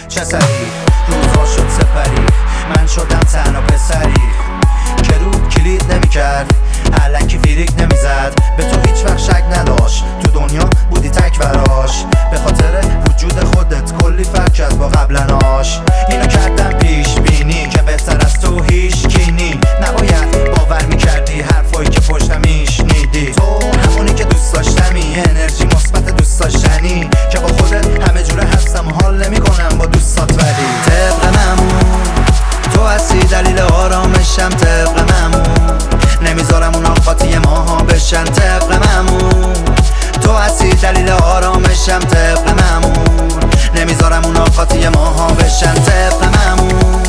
چه سری روزها شد سپری، من شدم تنها پسری که رو کلید نمیکرد، الکی فیریک نمیزد، به تو هیچ وقت شک نداشت، تو دنیا بودی تک براش، به خاطر وجود خودت کلی فرق کرد با قبلناش. اینو کردم پیش بینی که بهتر از تو هیچ کینی، نباید باور میکردی حرفایی که پشتم میشنیدی، تو همونی که دوست داشتمی، انرژی مثبت دوست داشتنی که با خودت همه جوره هستم و حال نمیکنم با دوستات، ولی طبق معمول تو هستی دلیل آرامشم، طبق معمول نمیذارم اونا قاطی ماها بشن، طبق معمول تو هستی دلیل آرامشم، طبق معمول نمیذارم اونا قاطی ماها بشن، طبق معمول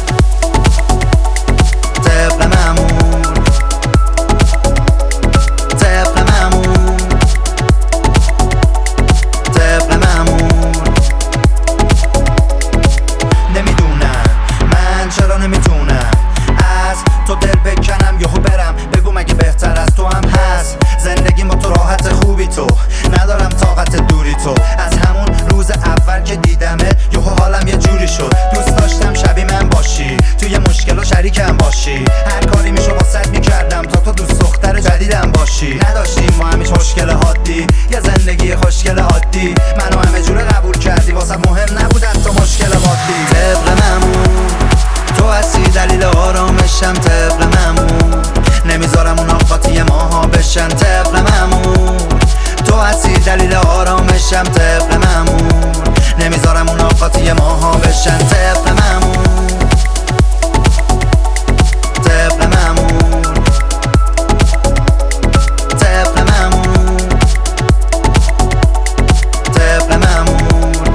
طبق معمول طبق معمول طبق معمول. نمیدونم من چرا نمیتونم از تو دل بکنم یهو برم، بگو مگه بهتر از تو هم هست، زندگی با تو راحت خوبی، تو ندارم طاقت دوری، تو از همون روز اول که دیدمت یهو حالم یه جوری شد، دوست داشتم شبیه من باشی، توی مشکل و شریکم باشی، هر کاری میشو واسط میکردم تا تو دوست دختر جدیدم باشی، نداشتیم ما همیش مشکل حادی، یه زندگی خوشگل عادی، منو همه جوره قبول کردی، واسه مهم نبودن تو مشکل عادی، طبق معمول تو هستی دلیل آرامشم، طبق معمول نمیذارم اونا قاطی ماها بشن، طبق معمول تو هستی دلیل آرامشم، طبق معمول نمیذارم اونا قاطی ماها بشن، طبق معمول طبق معمول طبق معمول طبق معمول.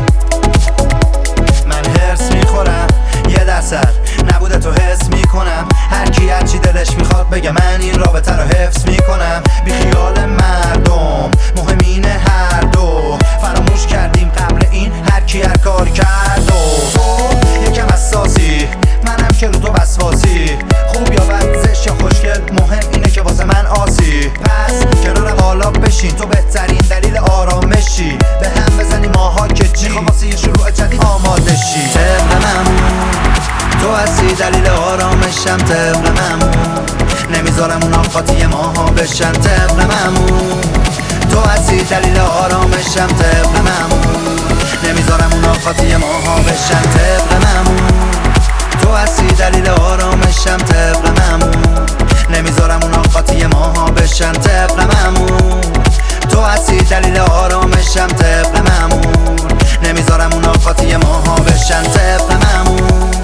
من هرس میخورم یه درصد نبوده تو حس میکنم، هر کی هرچی دلش میخواد بگه، من این رابطه رو حفظ میکنم، بی خیال مردم مهم اینه هر دو فراموش کردیم قبل این هر کی هر کار کرد، و تو یکم حساسی منم که رو تو وسواسی، خوب یا بد زشت یا خوشگل مهم اینه که واسه من آسی، پس کنار حالا بشین، تو بهترین دلیل آرامشی، به هم بزنی ماها که چی، میخوام واسه یه شروع جدید آماده شی، طبق معمول تو هستی دلیل آرامشم، طبق معمول نمیذارم اونا قاطی ماها بشن، طبق معمول تو هستی دلیل آرامشم، طبق معمول نمیذارم اونا قاطی ماها بشن، طبق معمول تو هستی دلیل آرامشم، طبق معمول نمیذارم اونا قاطی ماها بشن، طبق معمول تو هستی دلیل آرامشم، طبق معمول نمیذارم اونا قاطی ماها بشن، طبق معمول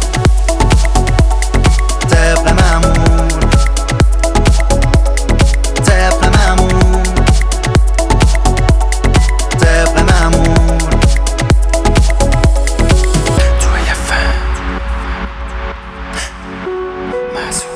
طبق معمول طبق معمول طبق معمول. توی فهم محسوب